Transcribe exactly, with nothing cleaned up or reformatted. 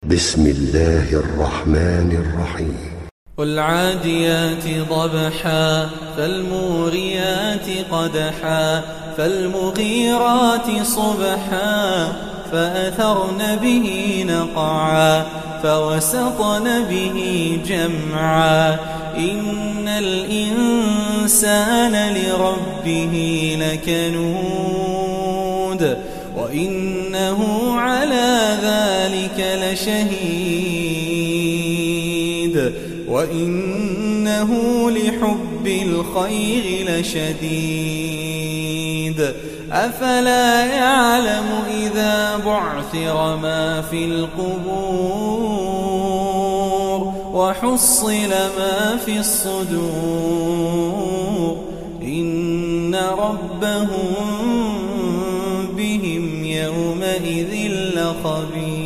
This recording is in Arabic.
بسم الله الرحمن الرحيم. والعاديات ضبحا فالموريات قدحا فالمغيرات صبحا فأثرن به نقعا فوسطن به جمعا إن الإنسان لربه لكنود وإنه على ذلك لشهيد وإنه لحب الخير لشديد أفلا يعلم إذا بعثر ما في القبور وحصل ما في الصدور إن ربهم بهم يومئذ لخبير.